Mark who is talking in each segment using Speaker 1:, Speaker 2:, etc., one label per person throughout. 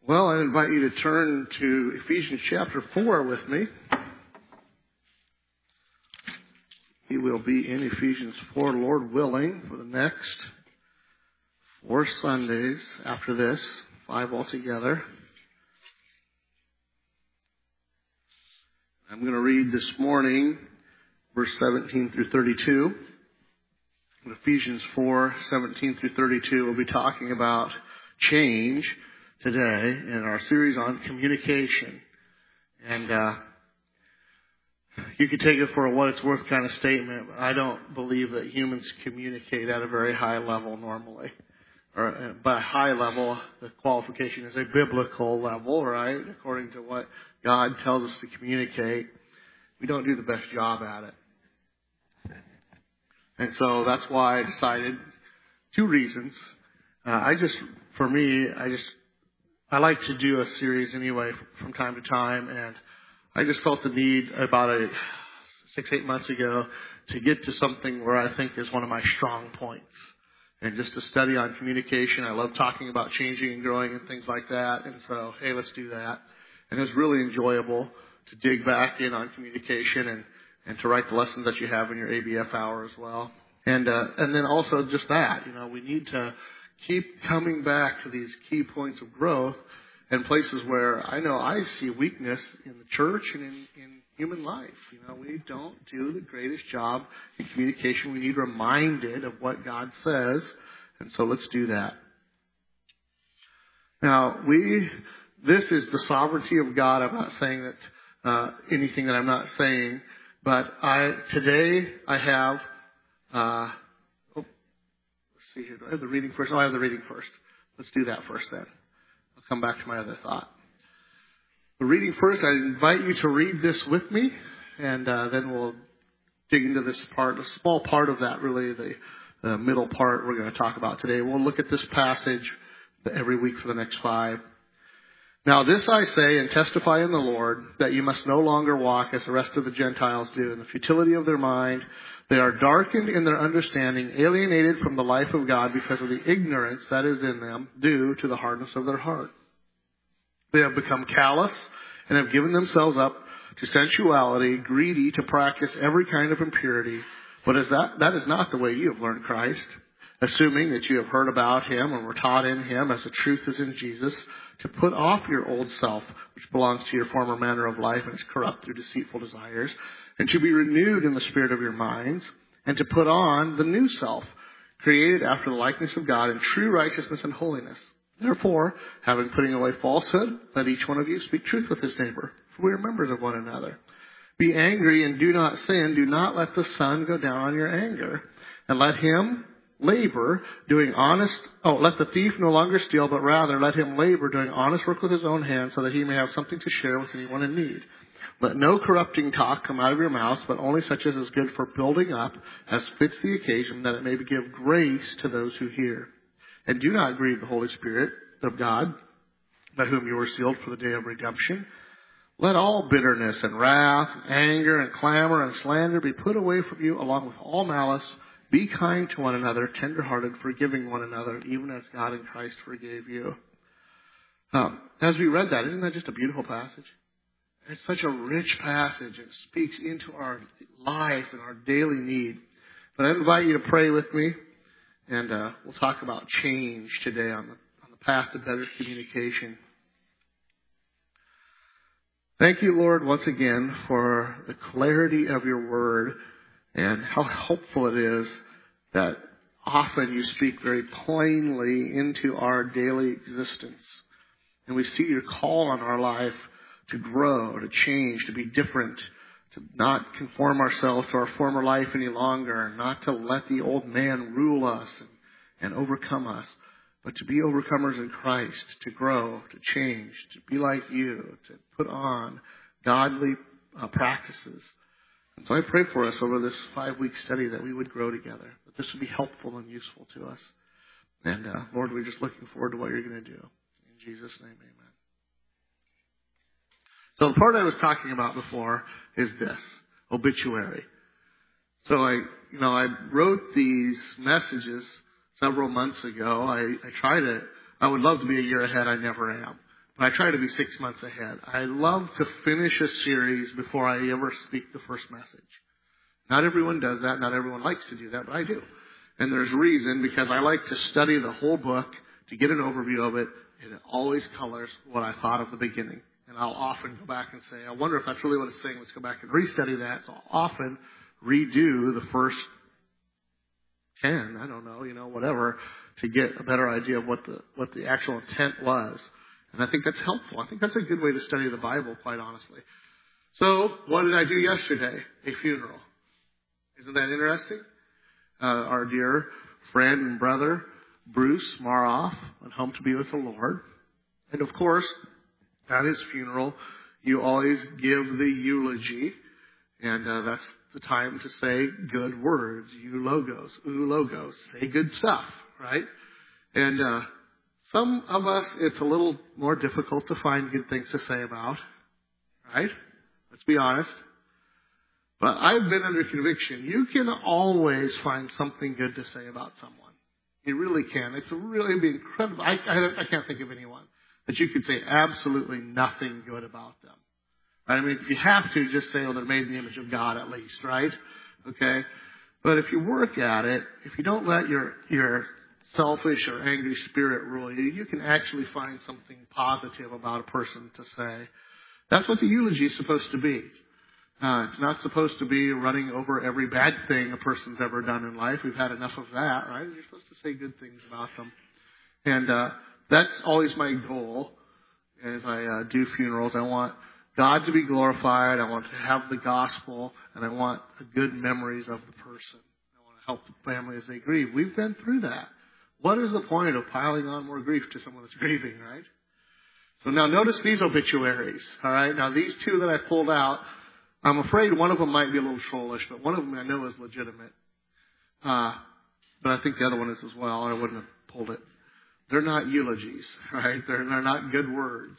Speaker 1: Well, I invite you to turn to Ephesians chapter 4 with me. We will be in Ephesians 4, Lord willing, for the next 4 Sundays after this, 5 altogether. I'm going to read this morning, verse 17 through 32. In Ephesians 4, 17 through 32, we'll be talking about change today in our series on communication. And you could take it for a what it's worth kind of statement, but I don't believe that humans communicate at a very high level normally. Or by high level, the qualification is a biblical level, right? According to what God tells us to communicate. We don't do the best job at it. And so that's why I decided 2 reasons. I like to do a series anyway from time to time, and I just felt the need about 6-8 months ago to get to something where I think is one of my strong points. And just to study on communication. I love talking about changing and growing and things like that. And so, hey, let's do that. And it was really enjoyable to dig back in on communication and to write the lessons that you have in your ABF hour as well. And then also just that, we need to keep coming back to these key points of growth and places where I know I see weakness in the church and in human life. We don't do the greatest job in communication. We need reminded of what God says. And so let's do that. Now, this is the sovereignty of God. I'm not saying that anything that I'm not saying, but today I have, let's see here. Do I have the reading first? Oh, I have the reading first. Let's do that first then. I'll come back to my other thought. The reading first, I invite you to read this with me, and then we'll dig into this part, a small part of that, really, the middle part we're going to talk about today. We'll look at this passage every week for the next 5. Now this I say and testify in the Lord, that you must no longer walk as the rest of the Gentiles do, in the futility of their mind. They are darkened in their understanding, alienated from the life of God because of the ignorance that is in them, due to the hardness of their heart. They have become callous and have given themselves up to sensuality, greedy to practice every kind of impurity. But that is not the way you have learned Christ, assuming that you have heard about Him and were taught in Him as the truth is in Jesus, to put off your old self, which belongs to your former manner of life and is corrupt through deceitful desires, and to be renewed in the spirit of your minds, and to put on the new self, created after the likeness of God in true righteousness and holiness. Therefore, having putting away falsehood, let each one of you speak truth with his neighbor, for we are members of one another. Be angry and do not sin. Do not let the sun go down on your anger, and let him labor doing let the thief no longer steal, but rather let him labor doing honest work with his own hands, so that he may have something to share with anyone in need. Let no corrupting talk come out of your mouth, but only such as is good for building up, as fits the occasion, that it may give grace to those who hear. And do not grieve the Holy Spirit of God, by whom you were sealed for the day of redemption. Let all bitterness and wrath, and anger and clamor and slander be put away from you, along with all malice. Be kind to one another, tenderhearted, forgiving one another, even as God in Christ forgave you. As we read that, isn't that just a beautiful passage? It's such a rich passage. It speaks into our life and our daily need. But I invite you to pray with me, and we'll talk about change today on the path to better communication. Thank you, Lord, once again for the clarity of your word and how helpful it is that often you speak very plainly into our daily existence. And we see your call on our life to grow, to change, to be different, to not conform ourselves to our former life any longer, not to let the old man rule us and overcome us, but to be overcomers in Christ, to grow, to change, to be like you, to put on godly practices. And so I pray for us over this 5-week study that we would grow together, that this would be helpful and useful to us. And Lord, we're just looking forward to what you're going to do. In Jesus' name, amen. So the part I was talking about before is this, obituary. So I wrote these messages several months ago. I would love to be a year ahead. I never am. but I try to be 6 months ahead. I love to finish a series before I ever speak the first message. Not everyone does that. Not everyone likes to do that, but I do. And there's reason, because I like to study the whole book to get an overview of it, and it always colors what I thought of the beginning. And I'll often go back and say, I wonder if that's really what it's saying. Let's go back and restudy that. So I'll often redo the first 10, I don't know, whatever, to get a better idea of what the actual intent was. And I think that's helpful. I think that's a good way to study the Bible, quite honestly. So, what did I do yesterday? A funeral. Isn't that interesting? Our dear friend and brother, Bruce Maroff, went home to be with the Lord. And of course, at his funeral, you always give the eulogy. And that's the time to say good words, eulogos, say good stuff, right? And some of us, it's a little more difficult to find good things to say about, right? Let's be honest. But I've been under conviction. You can always find something good to say about someone. You really can. It's really incredible. I can't think of anyone that you could say absolutely nothing good about them. I mean, if you have to, just say, they're made in the image of God at least, right? Okay? But if you work at it, if you don't let your selfish or angry spirit rule you, you can actually find something positive about a person to say. That's what the eulogy is supposed to be. It's not supposed to be running over every bad thing a person's ever done in life. We've had enough of that, right? You're supposed to say good things about them. And that's always my goal as I do funerals. I want God to be glorified. I want to have the gospel, and I want good memories of the person. I want to help the family as they grieve. We've been through that. What is the point of piling on more grief to someone that's grieving, right? So now notice these obituaries, all right? Now these two that I pulled out, I'm afraid one of them might be a little trollish, but one of them I know is legitimate. But I think the other one is as well. I wouldn't have pulled it. They're not eulogies, right? They're not good words.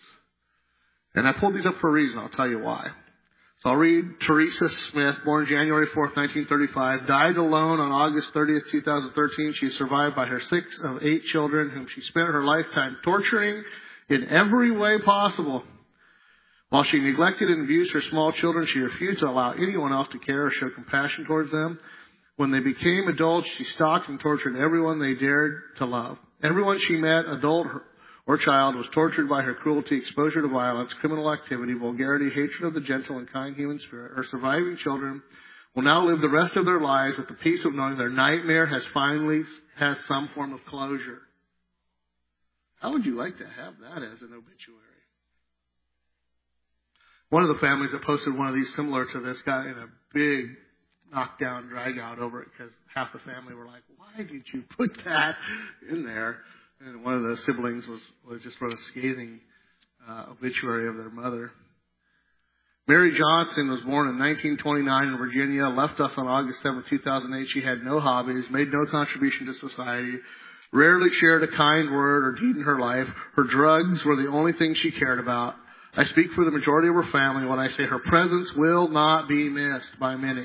Speaker 1: And I pulled these up for a reason. I'll tell you why. So I'll read Teresa Smith, born January 4th, 1935, died alone on August 30th, 2013. She is survived by her 6 of 8 children, whom she spent her lifetime torturing in every way possible. While she neglected and abused her small children, she refused to allow anyone else to care or show compassion towards them. When they became adults, she stalked and tortured everyone they dared to love. Everyone she met, adult or child, was tortured by her cruelty, exposure to violence, criminal activity, vulgarity, hatred of the gentle and kind human spirit. Her surviving children will now live the rest of their lives with the peace of knowing their nightmare has some form of closure. How would you like to have that as an obituary? One of the families that posted one of these similar to this got in a big knockdown, drag out over it because half the family were like, why did you put that in there? And one of the siblings was just wrote a scathing obituary of their mother. Mary Johnson was born in 1929 in Virginia, left us on August 7, 2008. She had no hobbies, made no contribution to society, rarely shared a kind word or deed in her life. Her drugs were the only thing she cared about. I speak for the majority of her family when I say her presence will not be missed by many.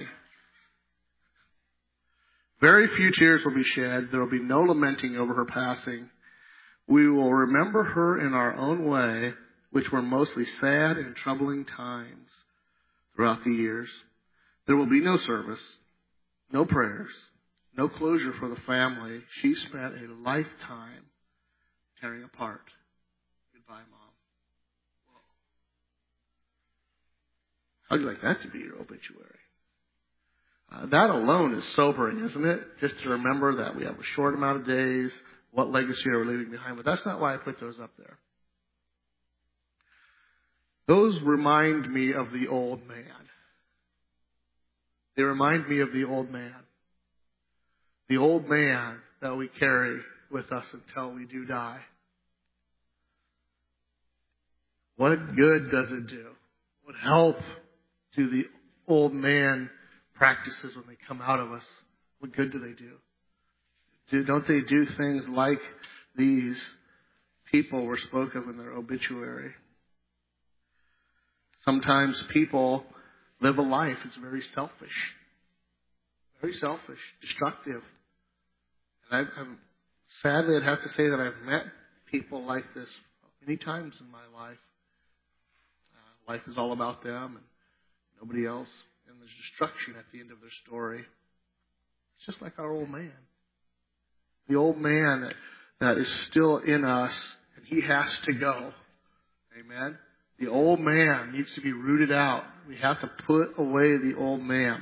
Speaker 1: Very few tears will be shed. There will be no lamenting over her passing. We will remember her in our own way, which were mostly sad and troubling times throughout the years. There will be no service, no prayers, no closure for the family she spent a lifetime tearing apart. Goodbye, Mom. How'd you like that to be your obituary? That alone is sobering, isn't it? Just to remember that we have a short amount of days, what legacy are we leaving behind. But that's not why I put those up there. Those remind me of the old man. They remind me of the old man. The old man that we carry with us until we do die. What good does it do? What help do the old man practices when they come out of us? What good do they do? Don't they do things like these people were spoke of in their obituary? Sometimes people live a life that's very selfish, destructive. And I'm sadly, I'd have to say that I've met people like this Many times in my life, life is all about them and nobody else. And there's destruction at the end of their story. It's just like our old man. The old man that is still in us, and he has to go. Amen? The old man needs to be rooted out. We have to put away the old man.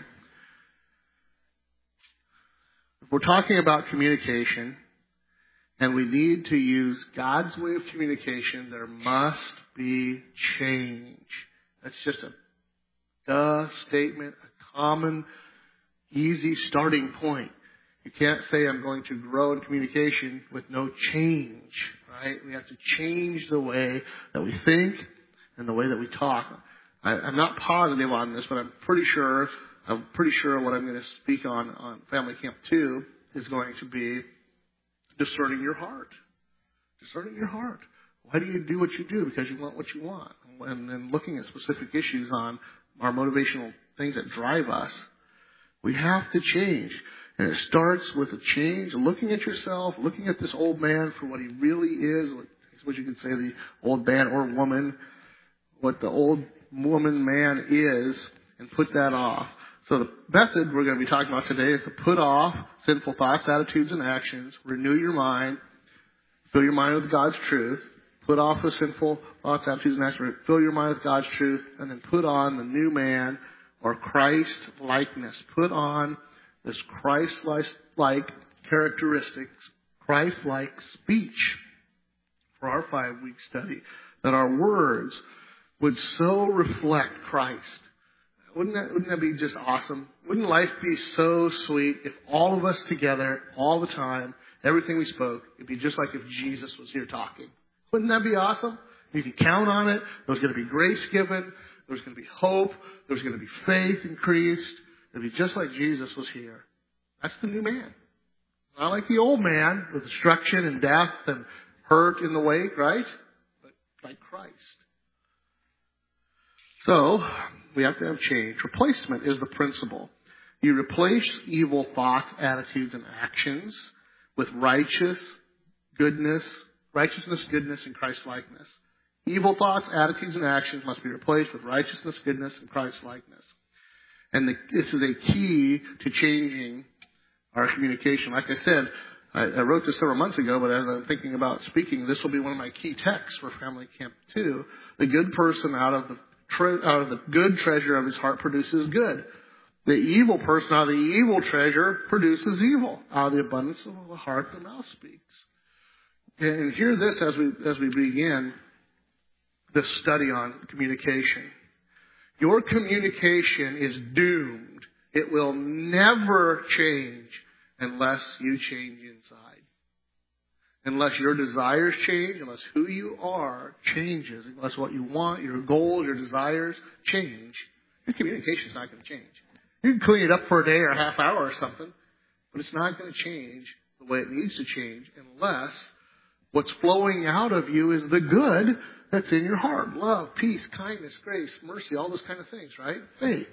Speaker 1: If we're talking about communication, and we need to use God's way of communication, there must be change. That's just a statement, a common, easy starting point. You can't say I'm going to grow in communication with no change, right? We have to change the way that we think and the way that we talk. I'm not positive on this, but I'm pretty sure what I'm going to speak on Family Camp 2 is going to be discerning your heart. Discerning your heart. Why do you do what you do? Because you want what you want. And then looking at specific issues on our motivational things that drive us, we have to change. And it starts with a change, looking at yourself, looking at this old man for what he really is, what you could say the old man or woman, what the old woman man is, and put that off. So the method we're going to be talking about today is to put off sinful thoughts, attitudes, and actions, renew your mind, fill your mind with God's truth, put off the sinful thoughts, attitudes, and actions, fill your mind with God's truth, and then put on the new man or Christ-likeness. Put on this Christ-like characteristics, Christ-like speech for our 5-week study, that our words would so reflect Christ. Wouldn't that be just awesome? Wouldn't life be so sweet if all of us together, all the time, everything we spoke, it'd be just like if Jesus was here talking? Wouldn't that be awesome? You can count on it. There was going to be grace given. There was going to be hope. There was going to be faith increased. It'd be just like Jesus was here. That's the new man. Not like the old man with destruction and death and hurt in the wake, right? But like Christ. So, we have to have change. Replacement is the principle. You replace evil thoughts, attitudes, and actions with righteousness, goodness, and Christ-likeness. Evil thoughts, attitudes, and actions must be replaced with righteousness, goodness, and Christ-likeness. And this is a key to changing our communication. Like I said, I wrote this several months ago, but as I'm thinking about speaking, this will be one of my key texts for Family Camp 2. The good person out of the good treasure of his heart produces good. The evil person out of the evil treasure produces evil. Out of the abundance of the heart, the mouth speaks. And hear this as we begin this study on communication. Your communication is doomed. It will never change unless you change inside. Unless your desires change, unless who you are changes, unless what you want, your goals, your desires change, your communication is not going to change. You can clean it up for a day or a half hour or something, but it's not going to change the way it needs to change unless what's flowing out of you is the good that's in your heart. Love, peace, kindness, grace, mercy, all those kind of things, right? Faith.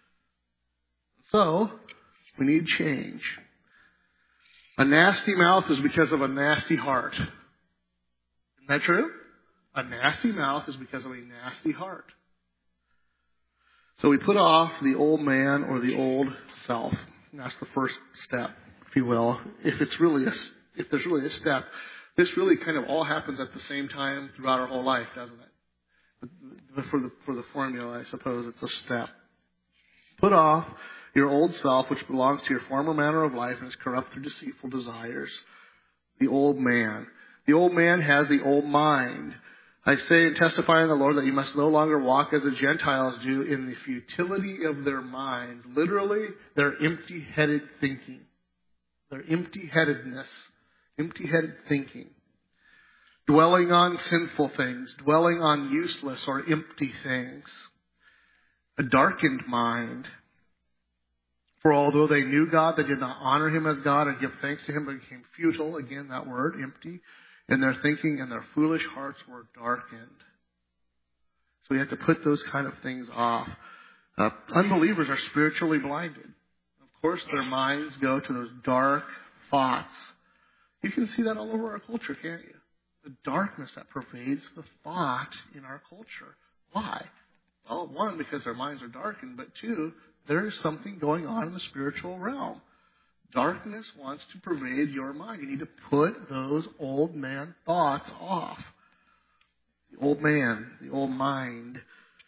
Speaker 1: So, we need change. A nasty mouth is because of a nasty heart. Isn't that true? A nasty mouth is because of a nasty heart. So we put off the old man or the old self. And that's the first step, if you will. If there's really a step, this really kind of all happens at the same time throughout our whole life, doesn't it? But for the formula, I suppose it's a step. Put off your old self, which belongs to your former manner of life and is corrupt through deceitful desires. The old man. The old man has the old mind. I say and testify in the Lord that you must no longer walk as the Gentiles do in the futility of their minds. Literally, their empty-headed thinking. Their empty-headedness. Empty-headed thinking. Dwelling on sinful things. Dwelling on useless or empty things. A darkened mind. For although they knew God, they did not honor Him as God and give thanks to Him, but became futile. Again, that word, empty. In their thinking, and their foolish hearts were darkened. So we have to put those kind of things off. Unbelievers are spiritually blinded. Of course, their minds go to those dark thoughts. You can see that all over our culture, can't you? the darkness that pervades the thought in our culture. Why? Well, one, because our minds are darkened, but two, there is something going on in the spiritual realm. Darkness wants to pervade your mind. You need to put those old man thoughts off. The old man, the old mind.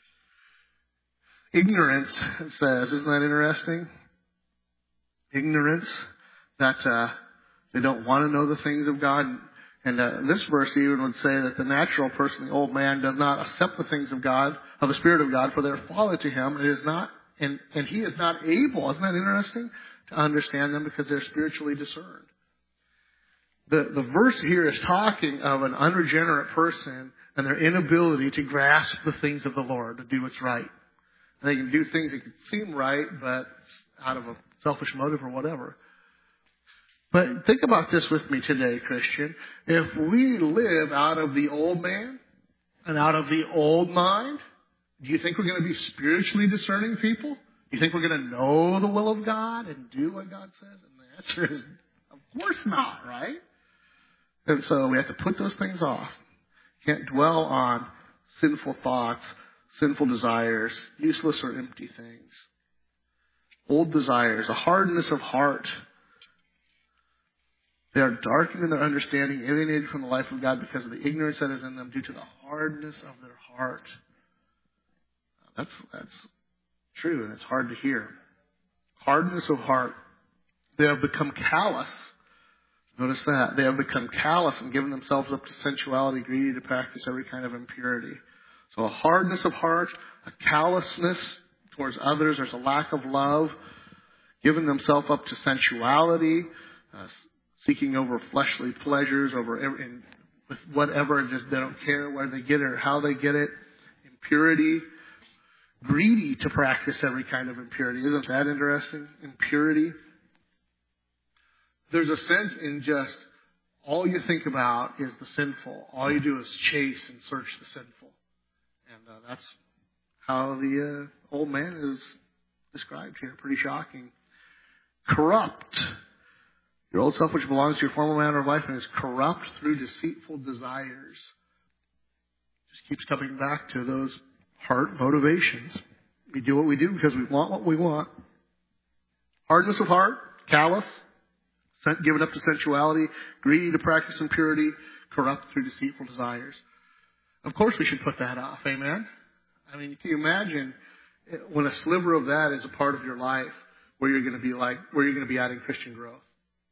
Speaker 1: Ignorance, it says, isn't that interesting? Ignorance, that they don't want to know the things of God. And this verse even would say that the natural person, the old man, does not accept the things of God, of the Spirit of God, for their folly to him. It is not, and he is not able, isn't that interesting, to understand them because they're spiritually discerned. The verse here is talking of an unregenerate person and their inability to grasp the things of the Lord, to do what's right. And they can do things that can seem right, but out of a selfish motive or whatever. But think about this with me today, Christian. If we live out of the old man and out of the old mind, do you think we're going to be spiritually discerning people? Do you think we're going to know the will of God and do what God says? And the answer is, of course not, right? And so we have to put those things off. Can't dwell on sinful thoughts, sinful desires, useless or empty things. Old desires, a hardness of heart. They are darkened in their understanding, alienated from the life of God because of the ignorance that is in them due to the hardness of their heart. That's true, and it's hard to hear. Hardness of heart. They have become callous. Notice that. They have become callous and given themselves up to sensuality, greedy to practice every kind of impurity. So a hardness of heart, a callousness towards others. There's a lack of love. Giving themselves up to sensuality, seeking over fleshly pleasures, with whatever, just they don't care where they get it or how they get it. Impurity. Greedy to practice every kind of impurity. Isn't that interesting? Impurity. There's a sense in just all you think about is the sinful. All you do is chase and search the sinful. And that's how the old man is described here. Pretty shocking. Corrupt. Your old self which belongs to your former manner of life and is corrupt through deceitful desires. Just keeps coming back to those heart motivations. We do what we do because we want what we want. Hardness of heart, callous, given up to sensuality, greedy to practice impurity, corrupt through deceitful desires. Of course we should put that off, amen? I mean, can you imagine when a sliver of that is a part of your life where you're going to be at in Christian growth?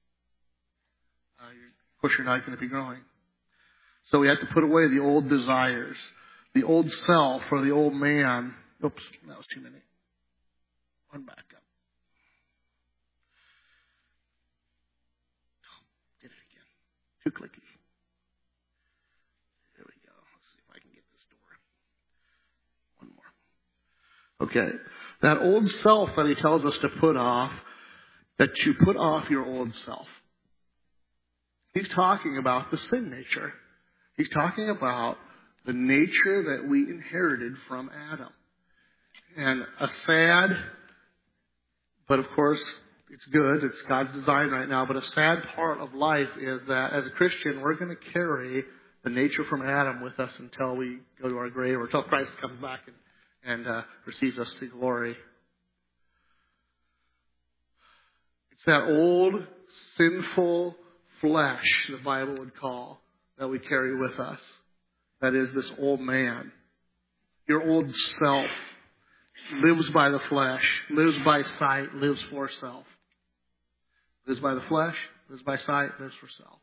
Speaker 1: Of course you're not going to be growing. So we have to put away the old desires. The old self or the old man. Oops, that was too many. One back up. Did it again. Too clicky. There we go. Let's see if I can get this door. One more. Okay. That old self that he tells us to put off, that you put off your old self. He's talking about the sin nature. He's talking about the nature that we inherited from Adam. And a sad, but of course it's good, it's God's design right now, but a sad part of life is that as a Christian we're going to carry the nature from Adam with us until we go to our grave or until Christ comes back and receives us to glory. It's that old sinful flesh, the Bible would call, that we carry with us. That is this old man. Your old self lives by the flesh, lives by sight, lives for self. Lives by the flesh, lives by sight, lives for self.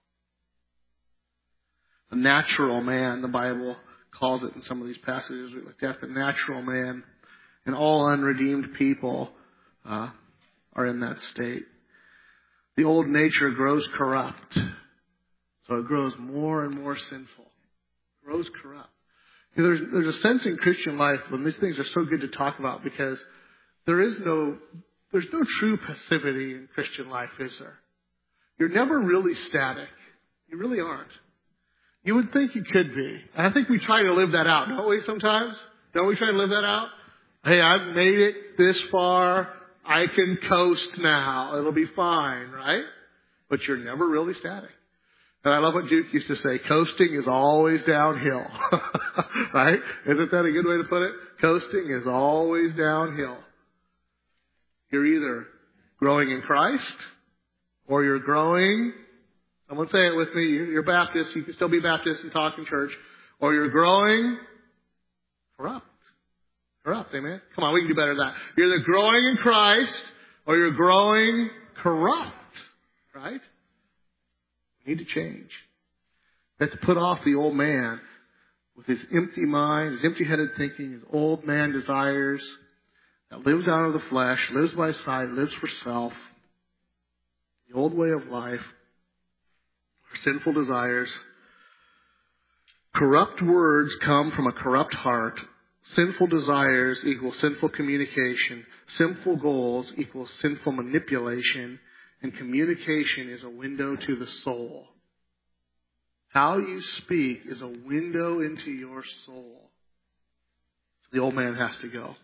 Speaker 1: The natural man, the Bible calls it in some of these passages we looked at. The natural man and all unredeemed people are in that state. The old nature grows corrupt. So it grows more and more sinful. Grows corrupt. There's a sense in Christian life when these things are so good to talk about because there's no true passivity in Christian life, is there? You're never really static. You really aren't. You would think you could be. And I think we try to live that out, don't we sometimes? Don't we try to live that out? Hey, I've made it this far. I can coast now. It'll be fine, right? But you're never really static. And I love what Duke used to say, coasting is always downhill. Right? Isn't that a good way to put it? Coasting is always downhill. You're either growing in Christ or you're growing, someone say it with me, you're Baptist, you can still be Baptist and talk in church, or you're growing corrupt. Corrupt, amen? Come on, we can do better than that. You're either growing in Christ or you're growing corrupt. Right? We need to change. We have to put off the old man with his empty mind, his empty-headed thinking, his old man desires that lives out of the flesh, lives by sight, lives for self. The old way of life, our sinful desires. Corrupt words come from a corrupt heart. Sinful desires equals sinful communication. Sinful goals equals sinful manipulation. And communication is a window to the soul. How you speak is a window into your soul. The old man has to go.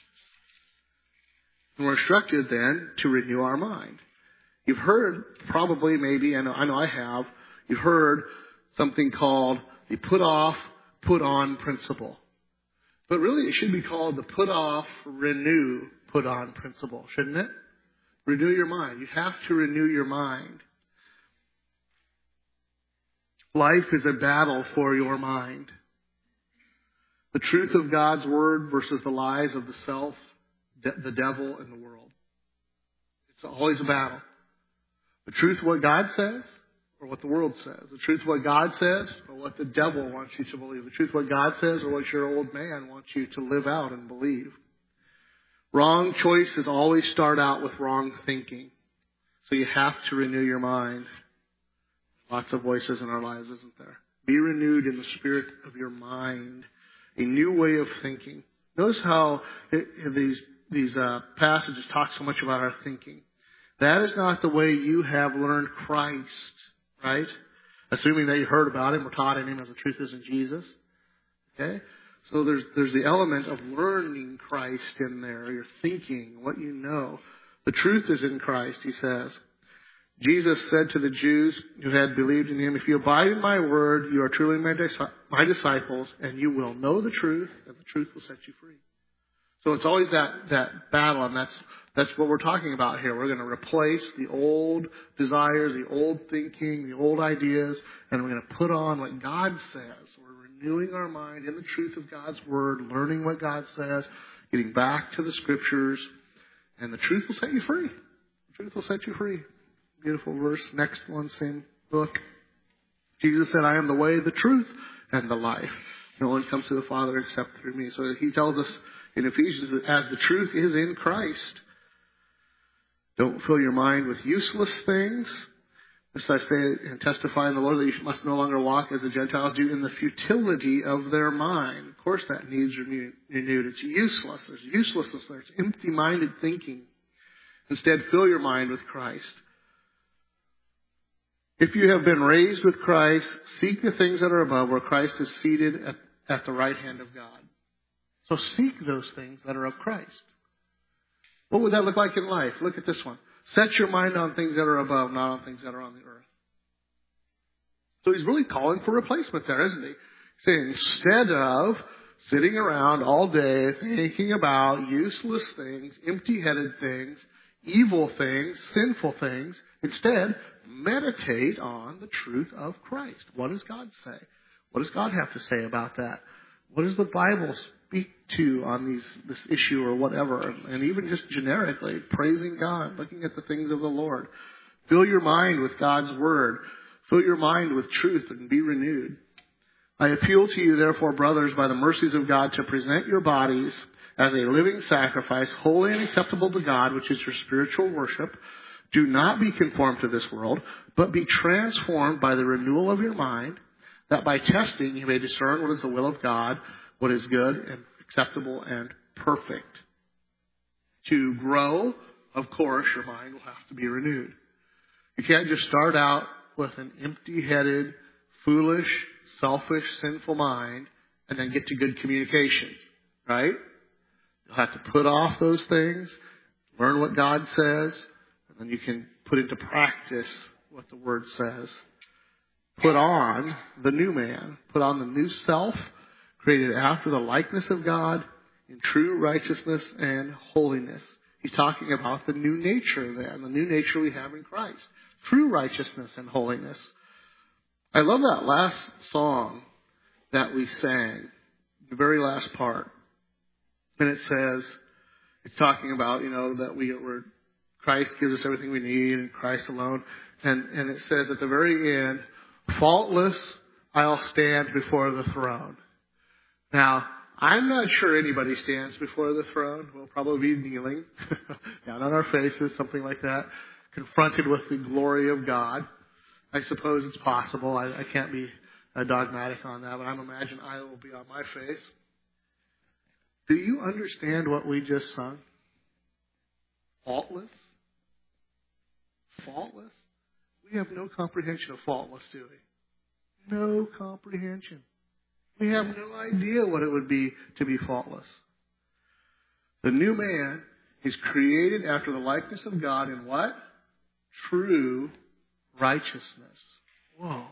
Speaker 1: And we're instructed then to renew our mind. You've heard, probably, maybe, I know I have, you've heard something called the put off, put on principle. But really it should be called the put off, renew, put on principle, shouldn't it? Renew your mind. You have to renew your mind. Life is a battle for your mind. The truth of God's word versus the lies of the self, the devil, and the world. It's always a battle. The truth of what God says or what the world says. The truth of what God says or what the devil wants you to believe. The truth of what God says or what your old man wants you to live out and believe. Wrong choices always start out with wrong thinking. So you have to renew your mind. Lots of voices in our lives, isn't there? Be renewed in the spirit of your mind. A new way of thinking. Notice how these passages talk so much about our thinking. That is not the way you have learned Christ, right? Assuming that you heard about Him or taught in Him as the truth is in Jesus. Okay? So there's the element of learning Christ in there. Your thinking, what you know. The truth is in Christ, He says. Jesus said to the Jews who had believed in Him, if you abide in my word, you are truly my disciples, and you will know the truth, and the truth will set you free. So it's always that battle, and that's what we're talking about here. We're going to replace the old desires, the old thinking, the old ideas, and we're going to put on what God says. We're renewing our mind in the truth of God's word, learning what God says, getting back to the scriptures, and the truth will set you free. The truth will set you free. Beautiful verse. Next one, same book. Jesus said, I am the way, the truth, and the life. No one comes to the Father except through me. So He tells us in Ephesians that as the truth is in Christ, don't fill your mind with useless things. This I say and testify in the Lord that you must no longer walk as the Gentiles do in the futility of their mind. Of course that needs renewed. It's useless. There's uselessness there. It's empty-minded thinking. Instead, fill your mind with Christ. If you have been raised with Christ, seek the things that are above where Christ is seated at the right hand of God. So seek those things that are of Christ. What would that look like in life? Look at this one. Set your mind on things that are above, not on things that are on the earth. So He's really calling for replacement there, isn't He? Saying instead of sitting around all day thinking about useless things, empty-headed things, evil things, sinful things, instead, meditate on the truth of Christ. What does God say? What does God have to say about that? What does the Bible speak to on this issue or whatever? And even just generically, praising God, looking at the things of the Lord. Fill your mind with God's Word. Fill your mind with truth and be renewed. I appeal to you, therefore, brothers, by the mercies of God, to present your bodies as a living sacrifice, holy and acceptable to God, which is your spiritual worship. Do not be conformed to this world, but be transformed by the renewal of your mind, that by testing you may discern what is the will of God, what is good and acceptable and perfect. To grow, of course, your mind will have to be renewed. You can't just start out with an empty-headed, foolish, selfish, sinful mind and then get to good communication, right? You'll have to put off those things, learn what God says, and then you can put into practice what the Word says. put on the new man, put on the new self, created after the likeness of God in true righteousness and holiness. He's talking about the new nature then, the new nature we have in Christ. True righteousness and holiness. I love that last song that we sang, the very last part. And it says, it's talking about, that we're Christ gives us everything we need and Christ alone. And it says at the very end, faultless I'll stand before the throne. Now, I'm not sure anybody stands before the throne. We'll probably be kneeling down on our faces, something like that, confronted with the glory of God. I suppose it's possible. I can't be dogmatic on that, but I'm imagining I will be on my face. Do you understand what we just sung? Faultless? Faultless? We have no comprehension of faultless, do we? No comprehension. We have no idea what it would be to be faultless. The new man is created after the likeness of God in what? True righteousness. Whoa.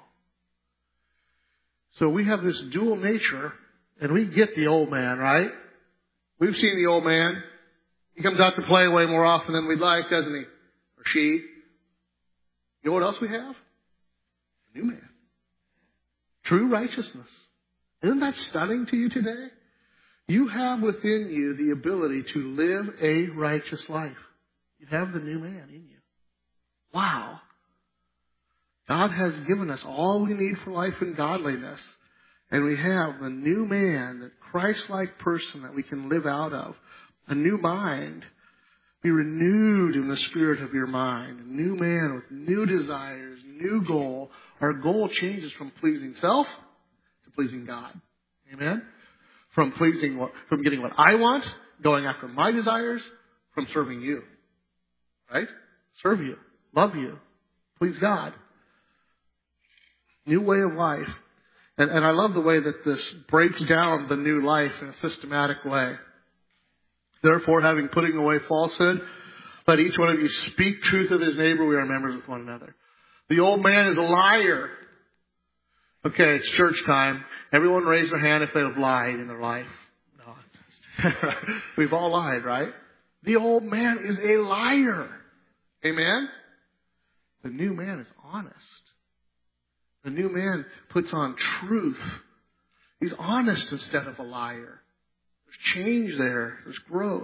Speaker 1: So we have this dual nature, and we get the old man, right? We've seen the old man. He comes out to play way more often than we'd like, doesn't he? Or she. You know what else we have? The new man. True righteousness. Isn't that stunning to you today? You have within you the ability to live a righteous life. You have the new man in you. Wow. God has given us all we need for life and godliness. And we have the new man, the Christ-like person that we can live out of. A new mind. Be renewed in the spirit of your mind. A new man with new desires, new goal. Our goal changes from pleasing self to pleasing God. Amen? From getting what I want, going after my desires, from serving you. Right? Serve you. Love you. Please God. New way of life. And I love the way that this breaks down the new life in a systematic way. Therefore, having putting away falsehood, let each one of you speak truth of his neighbor. We are members with one another. The old man is a liar. Okay, it's church time. Everyone raise their hand if they have lied in their life. No. We've all lied, right? The old man is a liar. Amen? The new man is honest. The new man puts on truth. He's honest instead of a liar. There's change there. There's growth.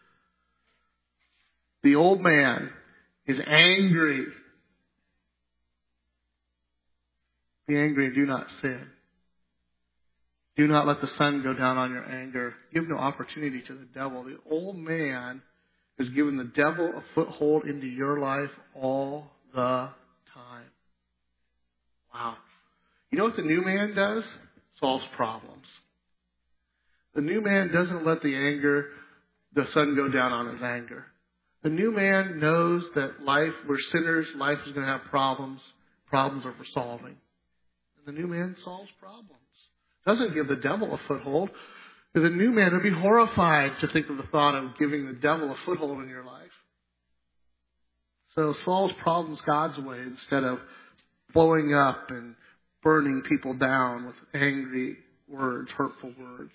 Speaker 1: The old man is angry. Be angry and do not sin. Do not let the sun go down on your anger. Give no opportunity to the devil. The old man has given the devil a foothold into your life all the time. Wow. You know what the new man does? Solves problems. The new man doesn't let the sun go down on his anger. The new man knows that life, we're sinners, life is going to have problems. Problems are for solving. And the new man solves problems. Doesn't give the devil a foothold. The new man would be horrified to think of the thought of giving the devil a foothold in your life. So solves problems God's way instead of blowing up and burning people down with angry words, hurtful words.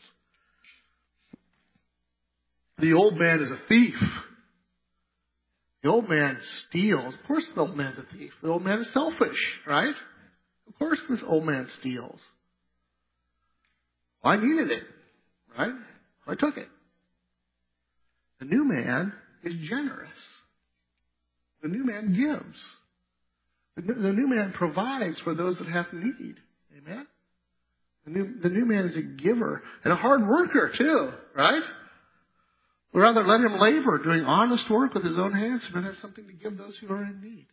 Speaker 1: The old man is a thief. The old man steals. Of course the old man's a thief. The old man is selfish, right? Of course this old man steals. Well, I needed it, right? So I took it. The new man is generous. The new man gives. The new man provides for those that have need. Amen? The new man is a giver and a hard worker too, right? We'd rather let him labor doing honest work with his own hands than have something to give those who are in need.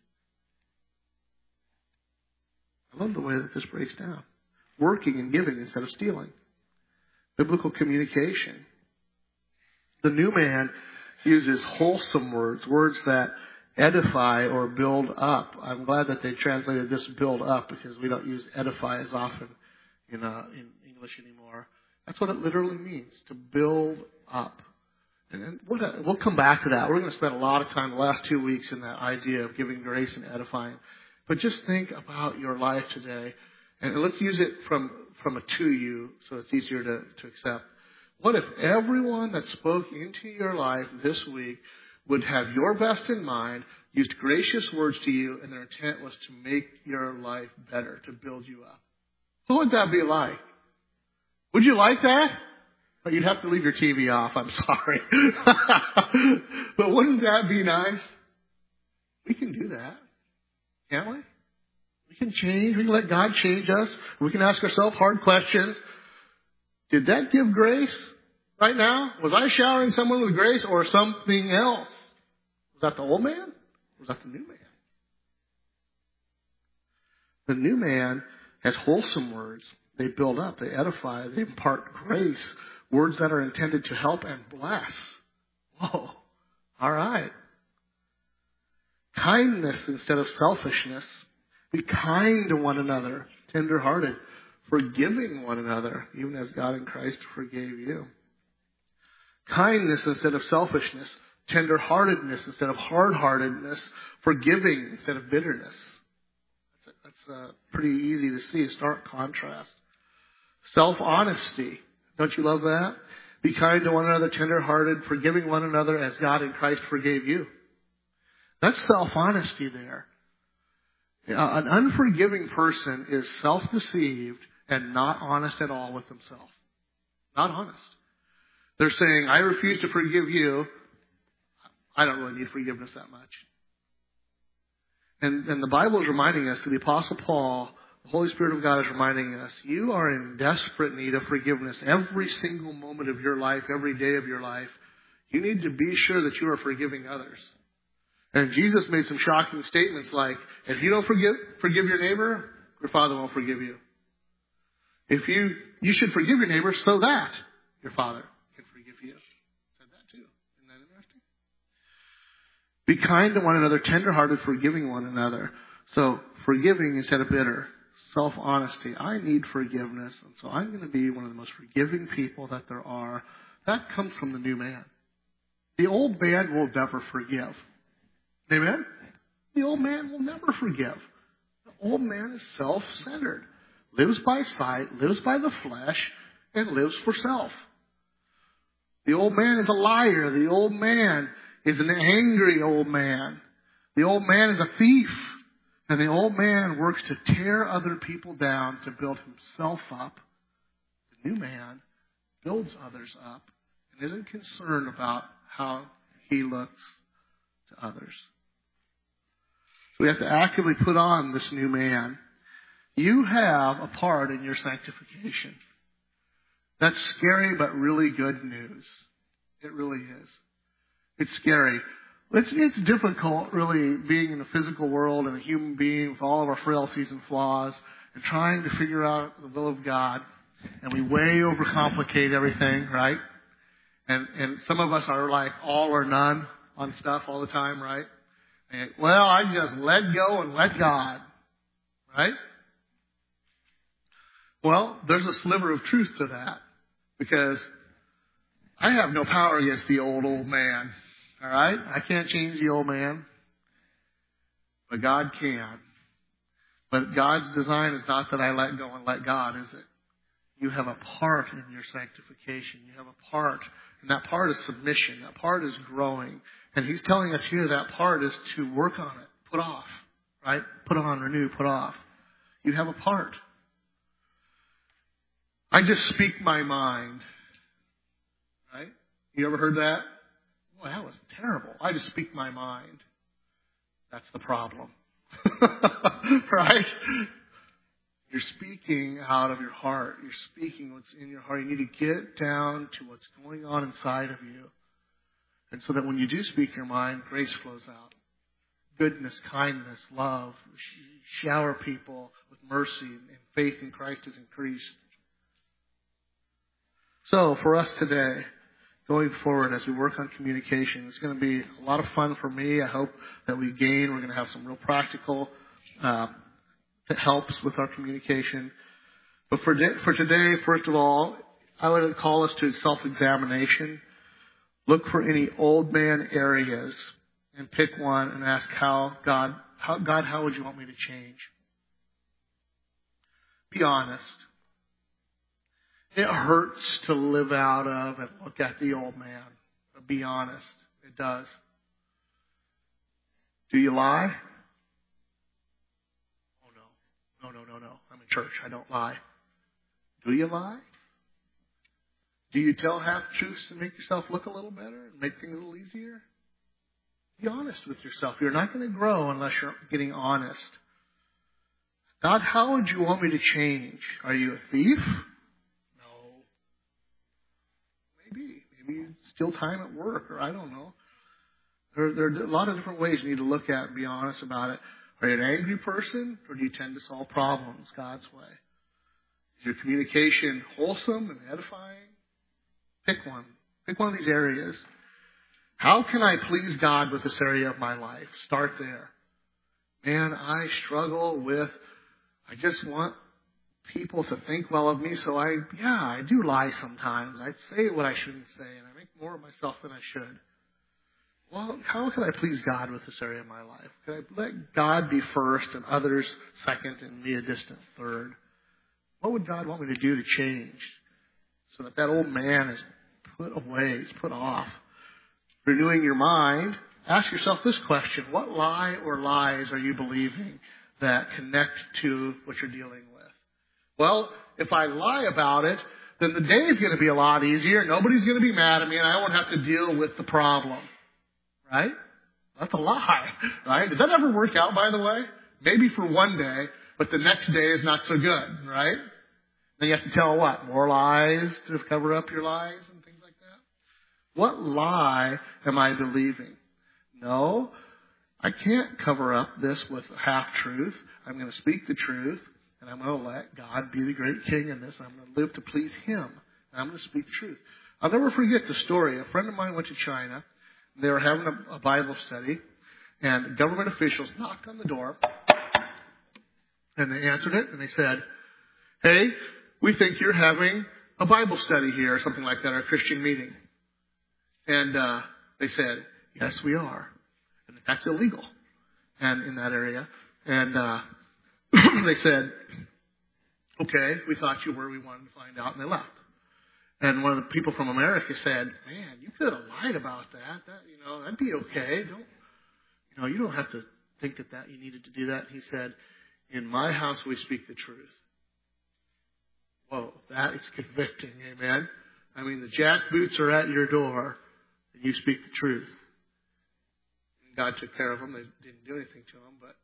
Speaker 1: I love the way that this breaks down. Working and giving instead of stealing. Biblical communication. The new man uses wholesome words, words that edify or build up. I'm glad that they translated this build up because we don't use edify as often in English anymore. That's what it literally means, to build up. And we'll come back to that. We're going to spend a lot of time the last 2 weeks in that idea of giving grace and edifying. But just think about your life today. And let's use it from a to you so it's easier to accept. What if everyone that spoke into your life this week would have your best in mind, used gracious words to you, and their intent was to make your life better, to build you up? What would that be like? Would you like that? But you'd have to leave your TV off. I'm sorry. But wouldn't that be nice? We can do that. Can't we? We can change. We can let God change us. We can ask ourselves hard questions. Did that give grace right now? Was I showering someone with grace or something else? Was that the old man? Or was that the new man? The new man has wholesome words. They build up. They edify. They impart grace. Words that are intended to help and bless. Whoa. All right. Kindness instead of selfishness. Be kind to one another. Tender-hearted. Forgiving one another, even as God in Christ forgave you. Kindness instead of selfishness. Tender-heartedness instead of hard-heartedness. Forgiving instead of bitterness. That's pretty easy to see, a stark contrast. Self-honesty. Don't you love that? Be kind to one another, tender-hearted, forgiving one another as God in Christ forgave you. That's self-honesty there. An unforgiving person is self-deceived and not honest at all with themselves. Not honest. They're saying, I refuse to forgive you. I don't really need forgiveness that much. And the Bible is reminding us, through the Apostle Paul, the Holy Spirit of God is reminding us, you are in desperate need of forgiveness every single moment of your life, every day of your life. You need to be sure that you are forgiving others. And Jesus made some shocking statements like, if you don't forgive your neighbor, your Father won't forgive you. If you should forgive your neighbor so that your Father can forgive you. Said that too. Isn't that interesting? Be kind to one another, tender-hearted, forgiving one another. So forgiving instead of bitter. Self-honesty. I need forgiveness, and so I'm going to be one of the most forgiving people that there are. That comes from the new man. The old man will never forgive. Amen? The old man will never forgive. The old man is self-centered. Lives by sight, lives by the flesh, and lives for self. The old man is a liar. The old man is an angry old man. The old man is a thief. And the old man works to tear other people down to build himself up. The new man builds others up and isn't concerned about how he looks to others. So we have to actively put on this new man. You have a part in your sanctification. That's scary but really good news. It really is. It's scary. It's difficult, really, being in the physical world and a human being with all of our frailties and flaws and trying to figure out the will of God. And we way overcomplicate everything, right? And some of us are like all or none on stuff all the time, right? And, well, I just let go and let God, right? Well, there's a sliver of truth to that because I have no power against the old man. All right? I can't change the old man. But God can. But God's design is not that I let go and let God, is it? You have a part in your sanctification. You have a part. And that part is submission. That part is growing. And He's telling us here that part is to work on it. Put off. Right? Put on, renew, put off. You have a part. I just speak my mind. Right? You ever heard that? Boy, that was terrible. I just speak my mind. That's the problem. Right? You're speaking out of your heart. You're speaking what's in your heart. You need to get down to what's going on inside of you. And so that when you do speak your mind, grace flows out. Goodness, kindness, love. Shower people with mercy, and faith in Christ is increased. So for us today, going forward as we work on communication, it's going to be a lot of fun for me. I hope that we gain. We're going to have some real practical helps with our communication. But for today, first of all, I would call us to self-examination. Look for any old man areas and pick one and ask how God God, how would you want me to change? Be honest. It hurts to live out of and look at the old man. But be honest. It does. Do you lie? Oh, no. No. I'm in church. I don't lie. Do you lie? Do you tell half-truths to make yourself look a little better and make things a little easier? Be honest with yourself. You're not going to grow unless you're getting honest. God, how would you want me to change? Are you a thief? No. Maybe you steal time at work, or I don't know. There are a lot of different ways you need to look at and be honest about it. Are you an angry person, or do you tend to solve problems God's way? Is your communication wholesome and edifying? Pick one. Pick one of these areas. How can I please God with this area of my life? Start there. Man, I struggle with, I just want people to think well of me, so I do lie sometimes. I say what I shouldn't say, and I make more of myself than I should. Well, how can I please God with this area of my life? Can I let God be first and others second and me a distant third? What would God want me to do to change so that old man is put away, is put off? Renewing your mind, ask yourself this question. What lie or lies are you believing that connect to what you're dealing with? Well, if I lie about it, then the day is going to be a lot easier. Nobody's going to be mad at me, and I won't have to deal with the problem. Right? That's a lie. Right? Does that ever work out, by the way? Maybe for one day, but the next day is not so good. Right? Then you have to tell what? More lies to cover up your lies and things like that? What lie am I believing? No, I can't cover up this with half-truth. I'm going to speak the truth, and I'm going to let God be the great king in this. I'm going to live to please Him, and I'm going to speak the truth. I'll never forget the story. A friend of mine went to China. They were having a Bible study, and government officials knocked on the door, and they answered it, and they said, "Hey, we think you're having a Bible study here," or something like that, or a Christian meeting. And they said, "Yes, we are." And that's illegal and in that area. And they said, "Okay, we thought you were. We wanted to find out," and they left. And one of the people from America said, "Man, you could have lied about that. That'd be okay. You don't have to think that you needed to do that." And he said, "In my house, we speak the truth." Whoa, that is convicting, amen? I mean, the jackboots are at your door, and you speak the truth. And God took care of them. They didn't do anything to them, but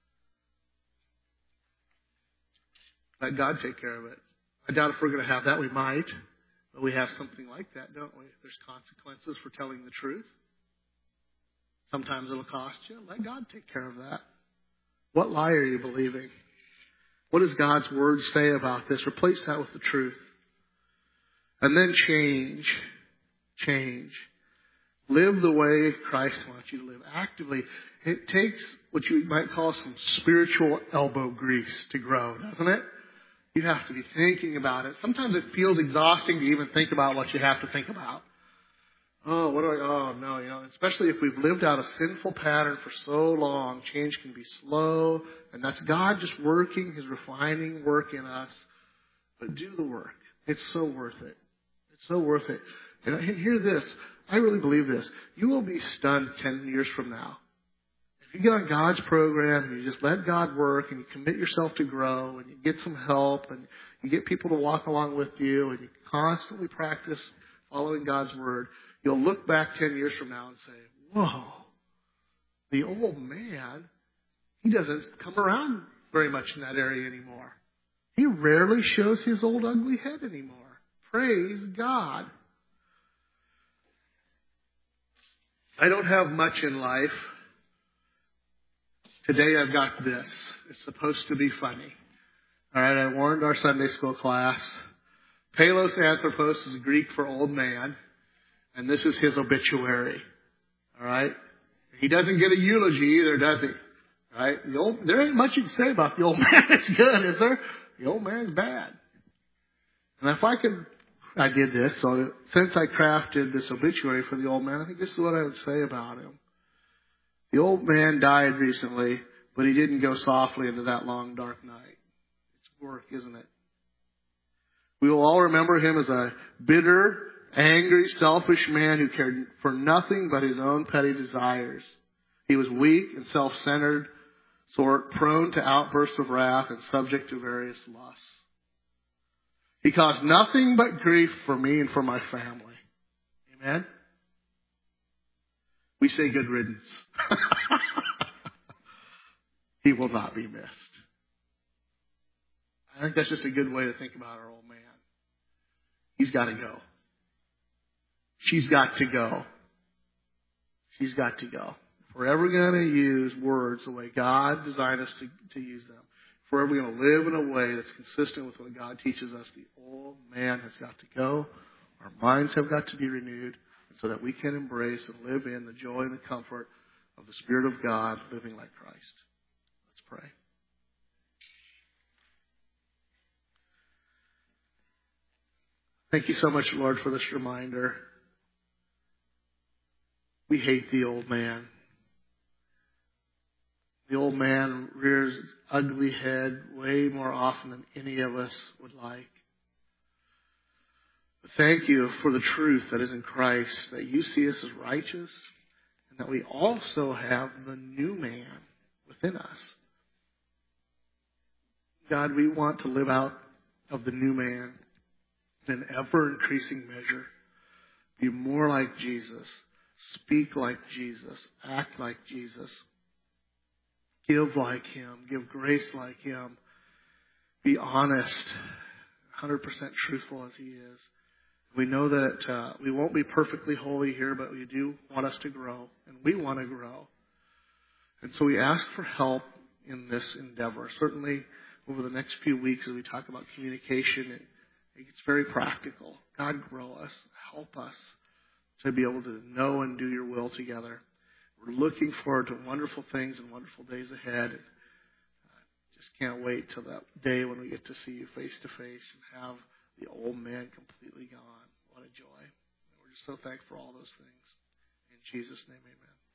Speaker 1: let God take care of it. I doubt if we're going to have that. We might, but we have something like that, don't we? There's consequences for telling the truth. Sometimes it'll cost you. Let God take care of that. What lie are you believing? What does God's Word say about this? Replace that with the truth. And then change. Change. Live the way Christ wants you to live. Actively. It takes what you might call some spiritual elbow grease to grow, doesn't it? You have to be thinking about it. Sometimes it feels exhausting to even think about what you have to think about. Especially if we've lived out a sinful pattern for so long, change can be slow, and that's God just working His refining work in us. But do the work. It's so worth it. It's so worth it. And hear this. I really believe this. You will be stunned 10 years from now. If you get on God's program and you just let God work and you commit yourself to grow and you get some help and you get people to walk along with you and you constantly practice following God's Word, you'll look back 10 years from now and say, "Whoa, the old man, he doesn't come around very much in that area anymore. He rarely shows his old ugly head anymore." Praise God. I don't have much in life. Today I've got this. It's supposed to be funny. All right, I warned our Sunday school class. Palos Anthropos is Greek for old man. And this is his obituary. All right? He doesn't get a eulogy either, does he? All right? There ain't much you can say about the old man that's good, is there? The old man's bad. And if I did this, so since I crafted this obituary for the old man, I think this is what I would say about him. The old man died recently but he didn't go softly into that long, dark night. It's work, isn't it? We will all remember him as a bitter, angry, selfish man who cared for nothing but his own petty desires. He was weak and self-centered, sort, prone to outbursts of wrath and subject to various lusts. He caused nothing but grief for me and for my family. Amen? We say good riddance. He will not be missed. I think that's just a good way to think about our old man. He's got to go. She's got to go. She's got to go. If we're ever going to use words the way God designed us to use them, if we're ever going to live in a way that's consistent with what God teaches us, the old man has got to go. Our minds have got to be renewed so that we can embrace and live in the joy and the comfort of the Spirit of God living like Christ. Let's pray. Thank you so much, Lord, for this reminder. We hate the old man. The old man rears his ugly head way more often than any of us would like. But thank you for the truth that is in Christ, that you see us as righteous, and that we also have the new man within us. God, we want to live out of the new man in an ever-increasing measure. Be more like Jesus. Speak like Jesus. Act like Jesus. Give like him. Give grace like him. Be honest. 100% truthful as he is. We know that we won't be perfectly holy here, but you do want us to grow. And we want to grow. And so we ask for help in this endeavor. Certainly over the next few weeks as we talk about communication, it gets very practical. God, grow us. Help us to be able to know and do your will together. We're looking forward to wonderful things and wonderful days ahead. Just can't wait till that day when we get to see you face to face and have the old man completely gone. What a joy. We're just so thankful for all those things. In Jesus' name, amen.